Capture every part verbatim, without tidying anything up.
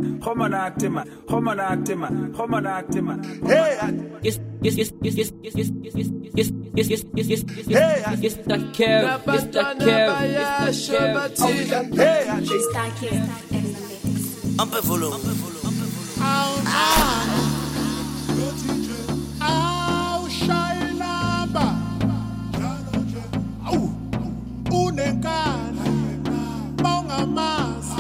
Homanactima, Homanactima, Homanactima. Hey, yes, yes, yes, yes, yes, yes, yes, yes, yes, yes, yes, yes, yes, hey, yes, that care, yes, that care, yes, that care. Hey, it's that care. Un peu volume, un peu volume, un peu volume. Au shailamba, au unekana, mongamas,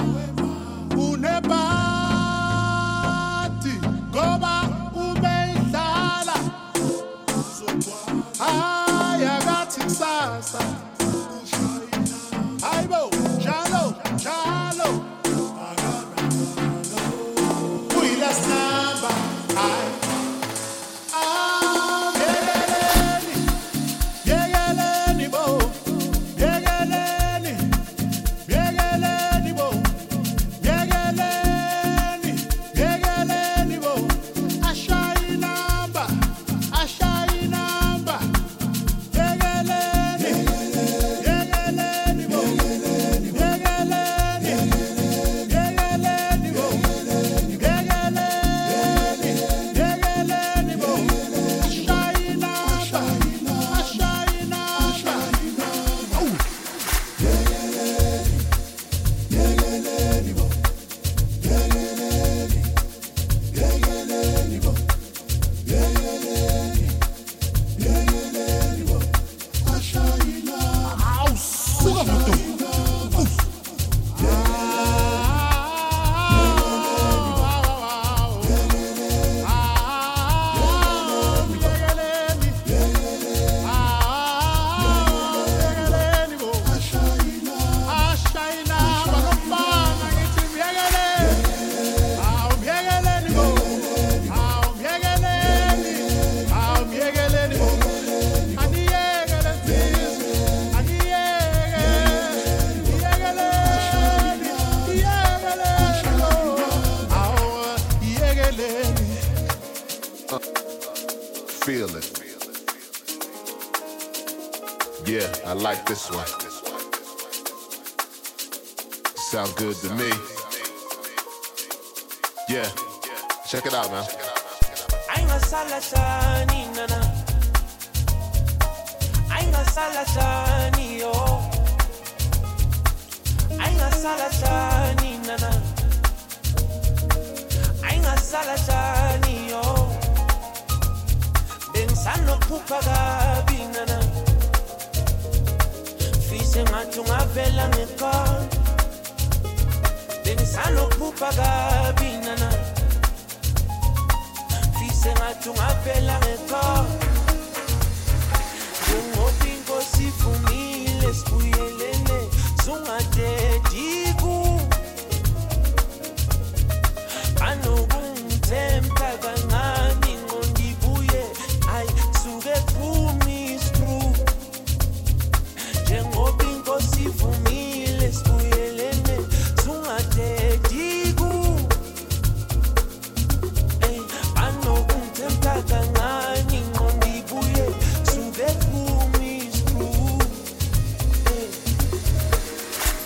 unebati, goba umeidala, ayagati sasa, aibo, jalo, jalo. Feel it. Yeah, I like this one. Sound good to me. Yeah, check it out, man. Ainga sala shani nana. Ainga sala shani yo. Ainga sala shani nana. Ainga sala shani yo. Sano pupaga binana Fise matunga vela ngekon Ben sano pupaga binana Fise matunga vela ngekon Jungo pingo sifumile skuyelene Zunga te digu Ano buntemta gangani ngondibuye Ay, suge pumi stru Jengo bingo si fumile skuyelene Zunga te digu Ay, ano untemta kangani ngondibuye Suge pumi stru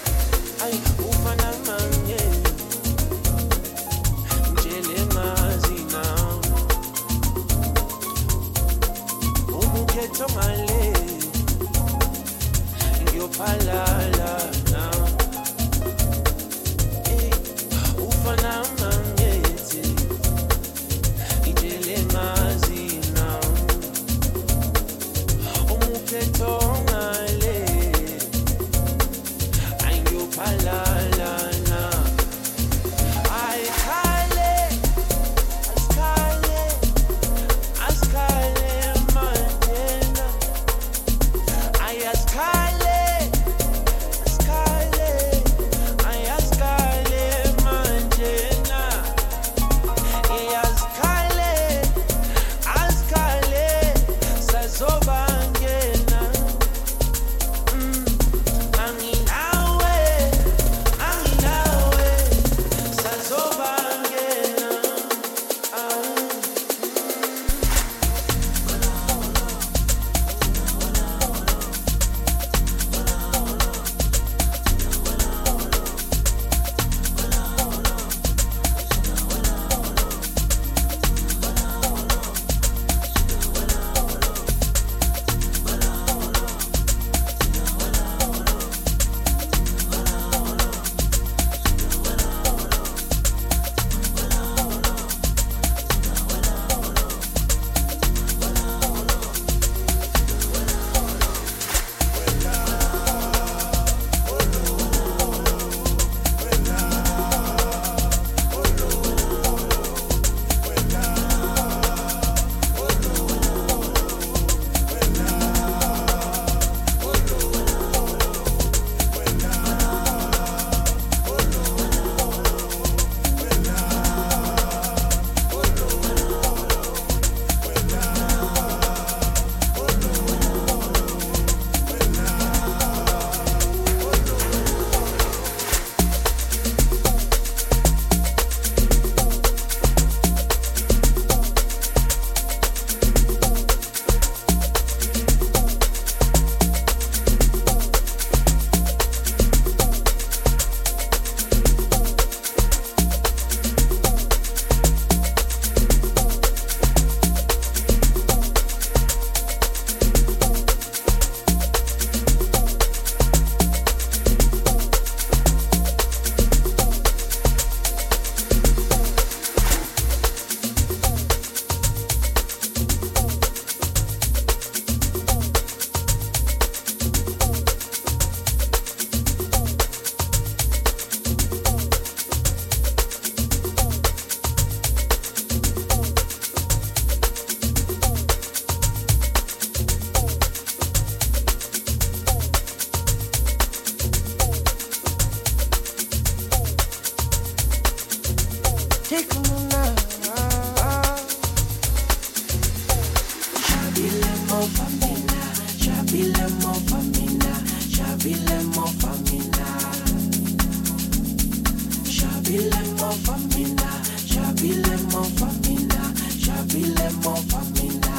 Shabile mo famina, shabile mo famina, shabile mo famina.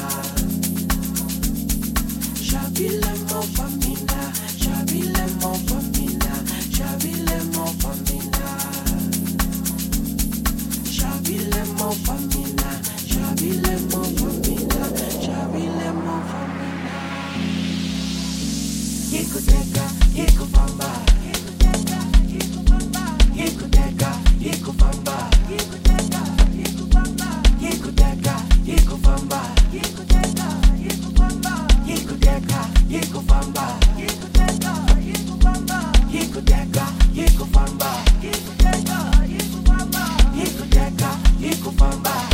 Shabile mo famina, shabile mo famina, shabile mo famina. Shabile mo famina, shabile mo famina, shabile mo famina. Ikuteka, ikufamba, ikuteka, ikufamba, ikuteka, ikufamba, ikuteka, ikufamba, ikuteka, ikufamba, ikuteka, ikufamba, ikuteka, ikufamba, ikuteka, ikufamba, ikuteka, ikufamba, ikuteka, ikufamba, ikuteka, ikufamba.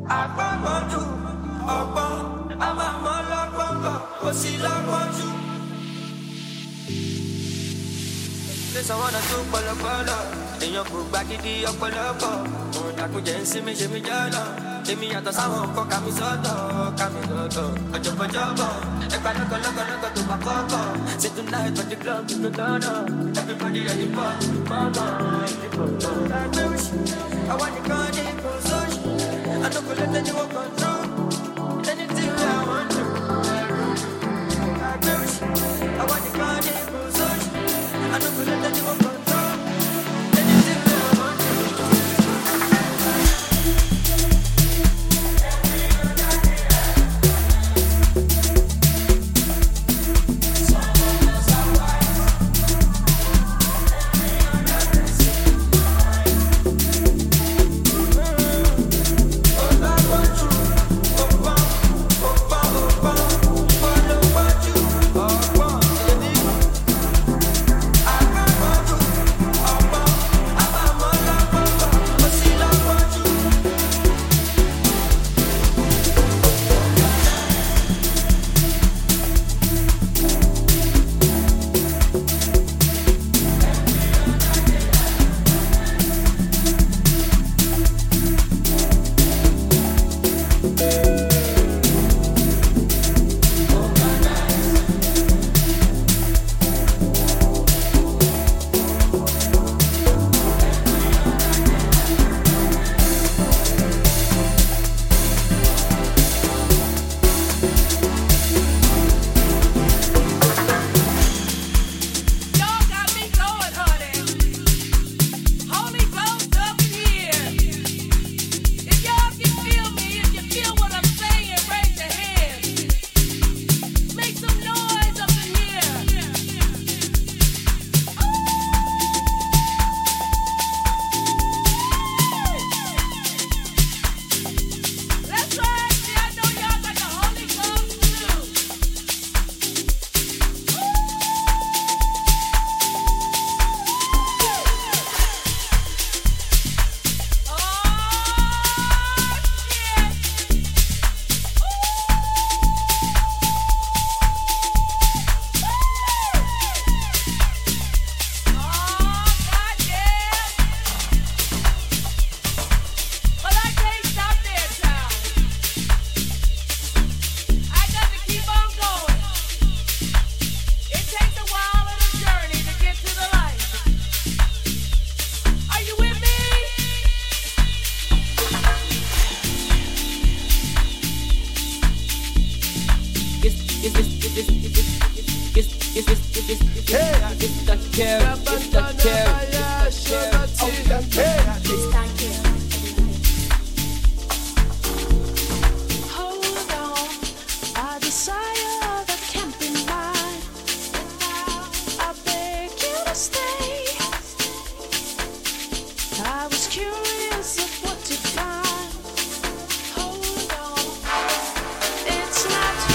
Agbábọ́jú ọgbọ́n, a máa mọ́ lọ́gbọ́ngàn, kò sí lọ́gbọ́njú. Lẹ́sàn wọn náà tún pọ̀lọpọ̀lọ, èèyàn kò gba gidi ọ̀pọ̀lọpọ̀. Òun dàkúnjẹ́ ń sinmi ṣe mí jọ́nà. Èmi yàtọ̀ sáwọn nǹkan ká mi sọ́tọ̀, ká mi lọ́tọ̀. Ọ̀jọ̀gbọ́jọ́bọ̀, ẹgbà lọ́kọ̀lọ́kọ̀lọ́kọ̀ tó bá kọ́kọ́. Say tonight for the club, you know, no. Everybody ready for the mama. I want the gun in position. I don't let anyone control. Anything that I want to. I want the gun in position. I don't let anyone control. Anything that I want to.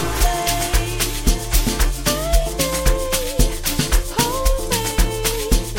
Hold me.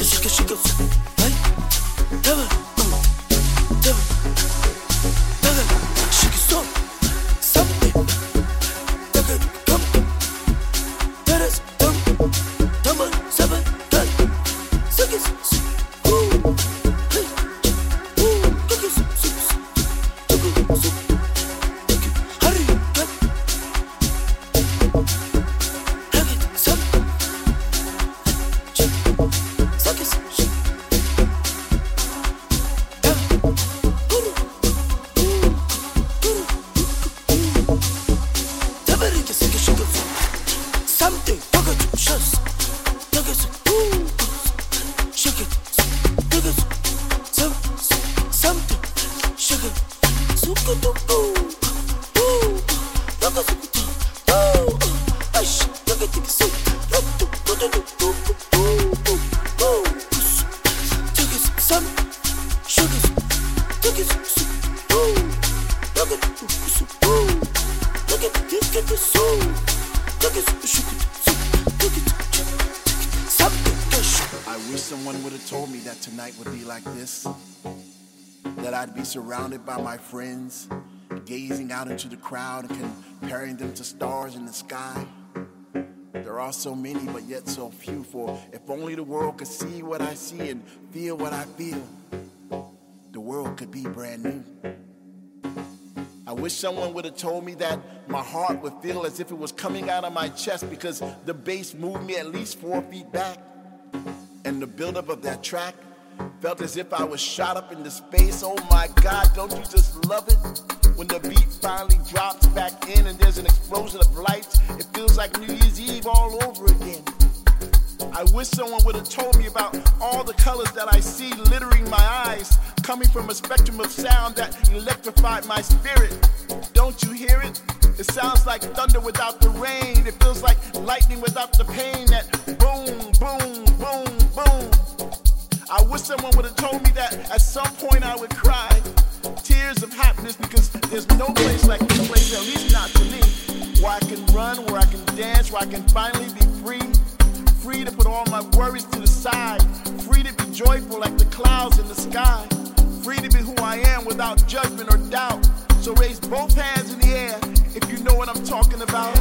Just shake it, shake it, hey, never, never, never, shake it so, something, take it, come, that is, come, number seven, that, shake it, ooh, hey, ooh, take it, take it, take it, take it, hurry, come, take it, something. Something, just shake it, some, something, shake it, I wish someone would have told me that tonight would be like this. That I'd be surrounded by my friends, gazing out into the crowd and comparing them to stars in the sky. There are so many, but yet so few. For if only the world could see what I see and feel what I feel, the world could be brand new. I wish someone would have told me that my heart would feel as if it was coming out of my chest because the bass moved me at least four feet back. And the buildup of that track felt as if I was shot up into space. Oh my God, don't you just love it? When the beat finally drops back in and there's an explosion of lights, it feels like New Year's Eve all over again. I wish someone would have told me about all the colors that I see littering my eyes, coming from a spectrum of sound that electrified my spirit. Don't you hear it? It sounds like thunder without the rain. It feels like lightning without the pain. That boom, boom, boom, boom. I wish someone would have told me that at some point I would cry tears of happiness because there's no place like this place, at least not to me, where I can run, where I can dance, where I can finally be free. Free to put all my worries to the side. Free to be joyful like the clouds in the sky. Free to be who I am without judgment or doubt. So raise both hands in the air if you know what I'm talking about.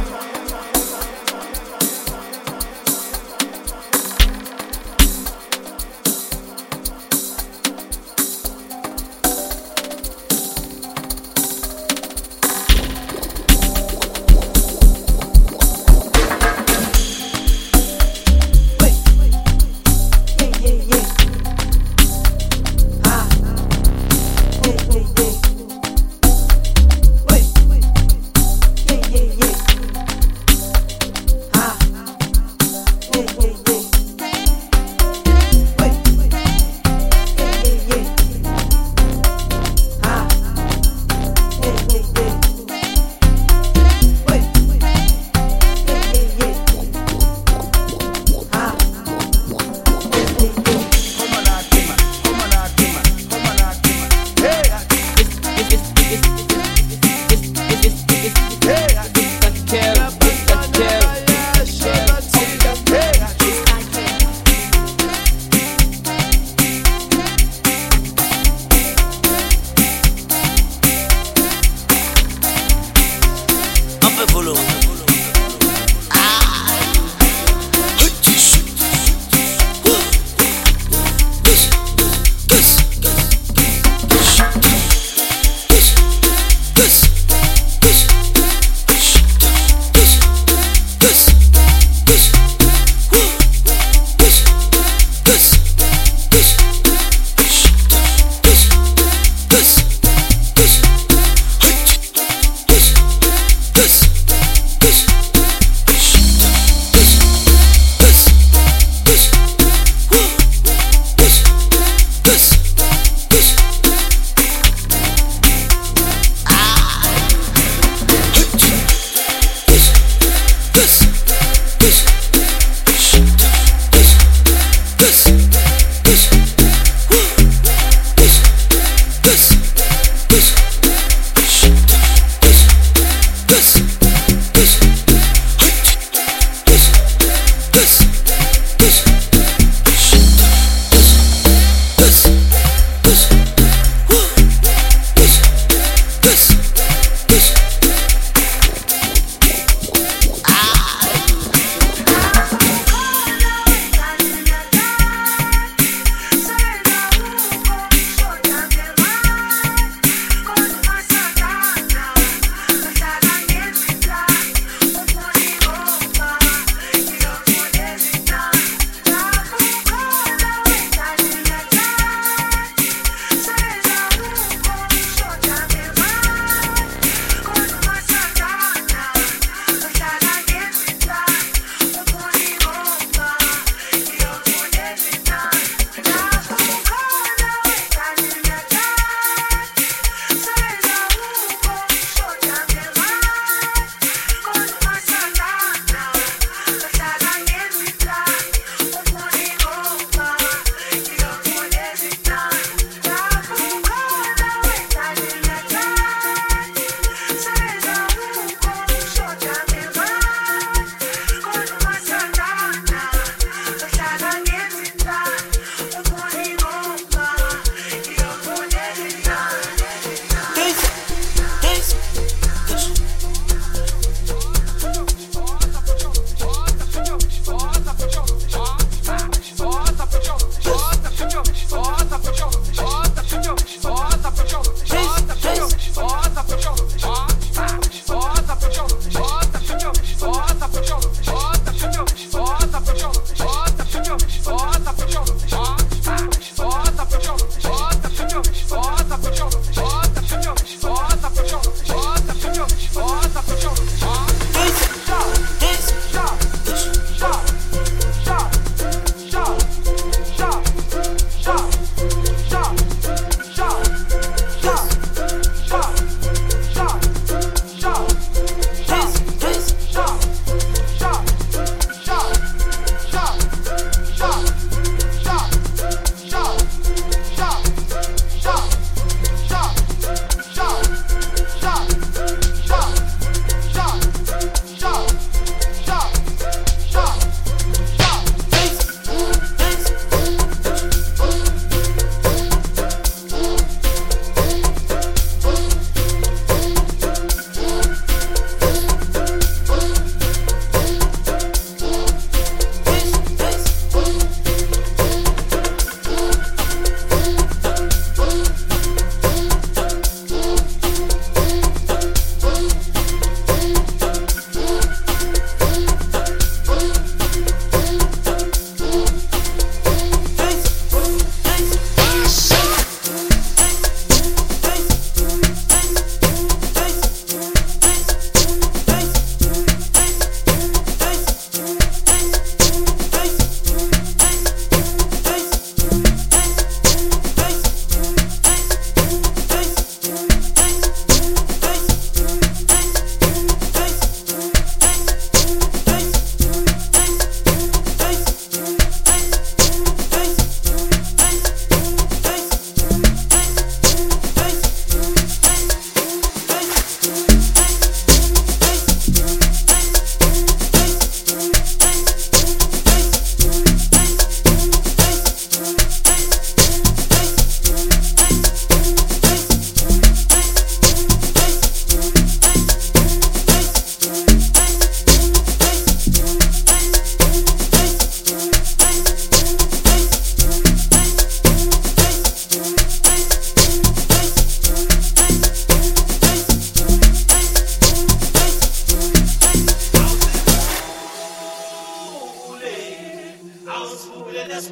Ausfule des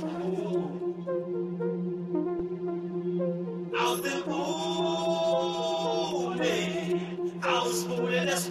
aus dem Bude, Ausfule des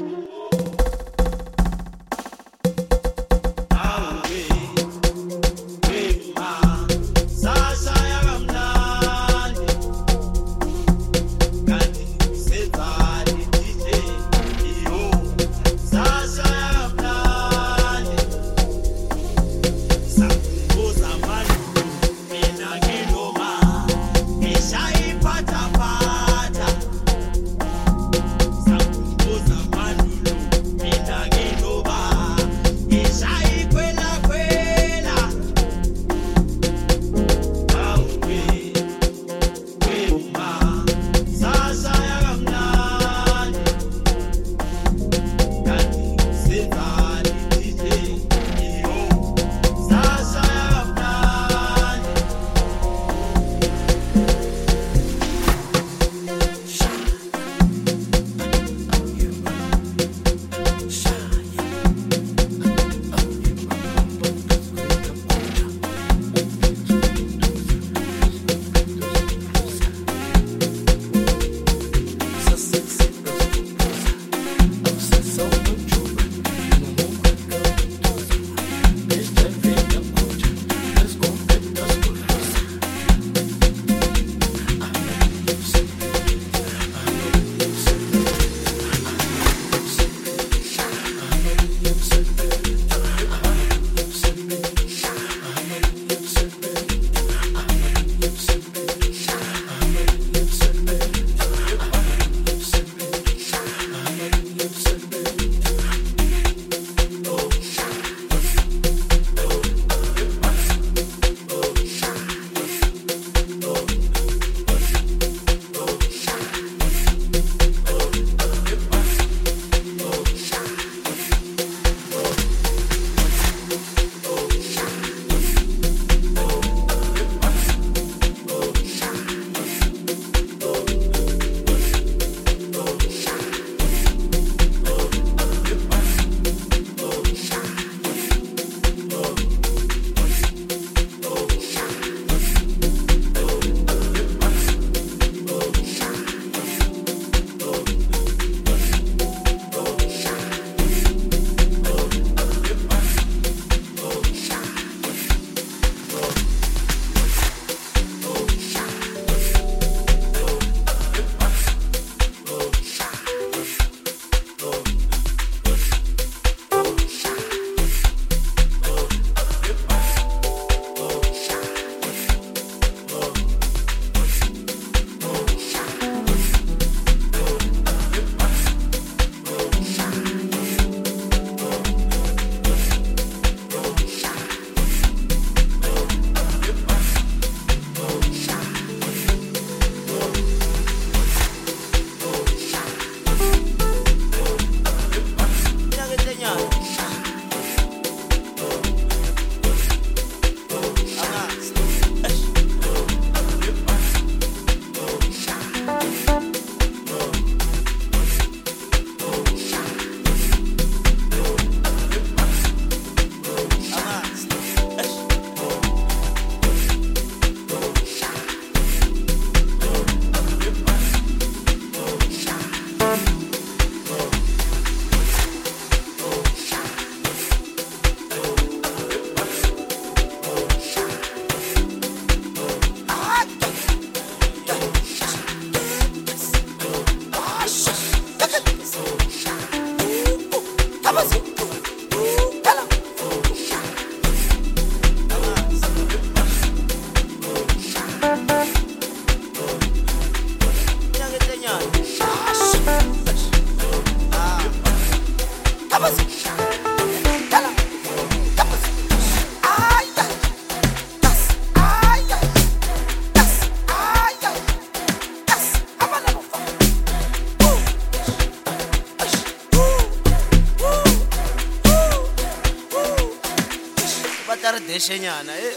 Shenyana eh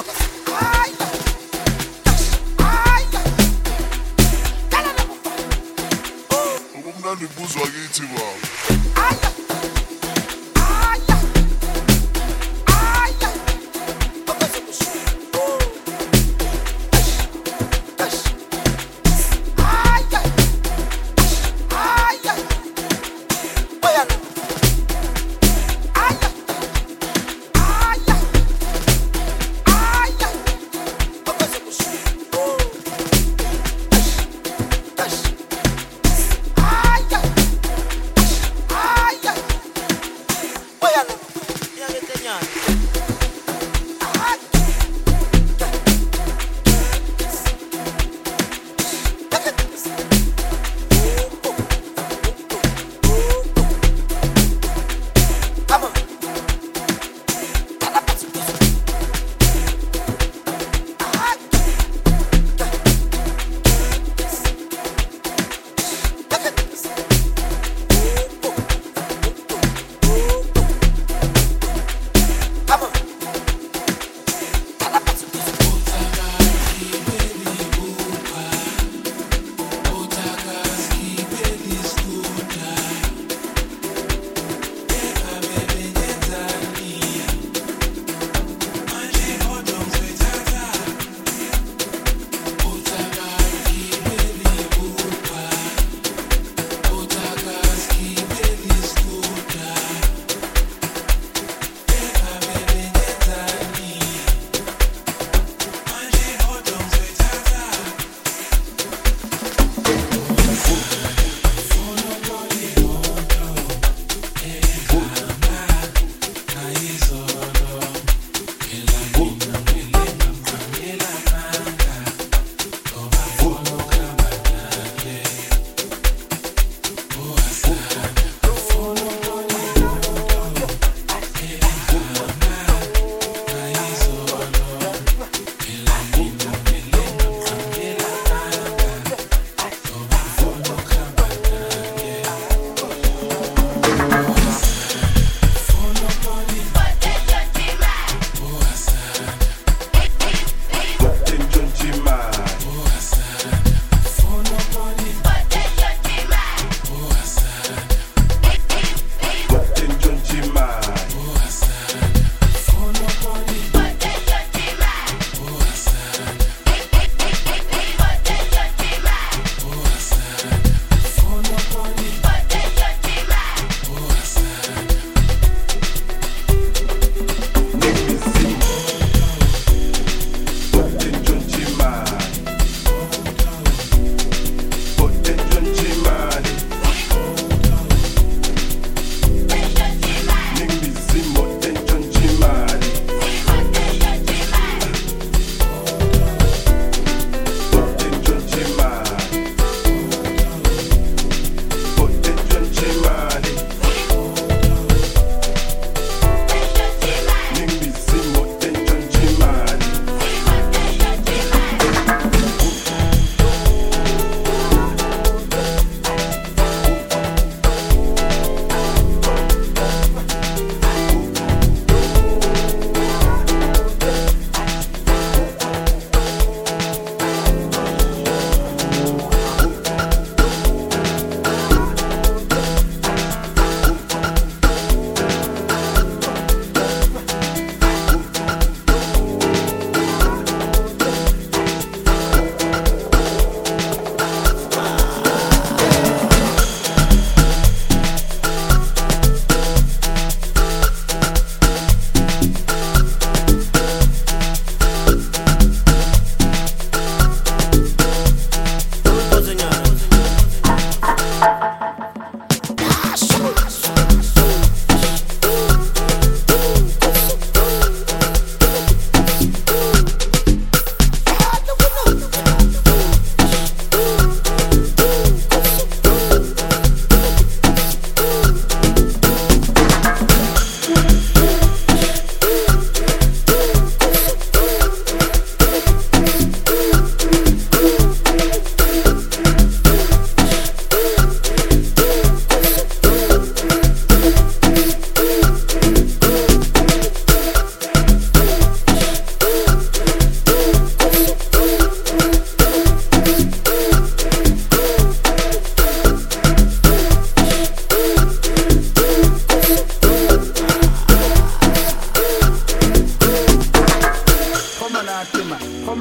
Ukumnandi ibuzwa kithi baba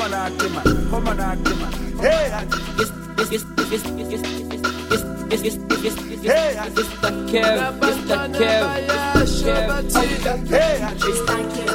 Homanatima, Homanatima. Hey, yes, yes, yes, yes, yes, yes, yes, yes, yes, yes, yes, hey, it's the Kev, it's the Kev, it's the Kev, hey, it's the Kev.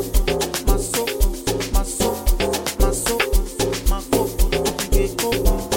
Go.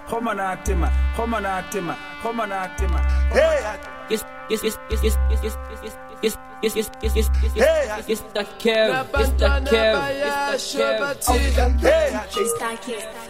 Homanatima, Homanatima, Homanatima. Hey, yes, yes, yes, yes, yes, yes, yes, yes, yes, yes, yes, yes, yes, yes, yes, yes, that care, yes, that care, yes, that care. Hey,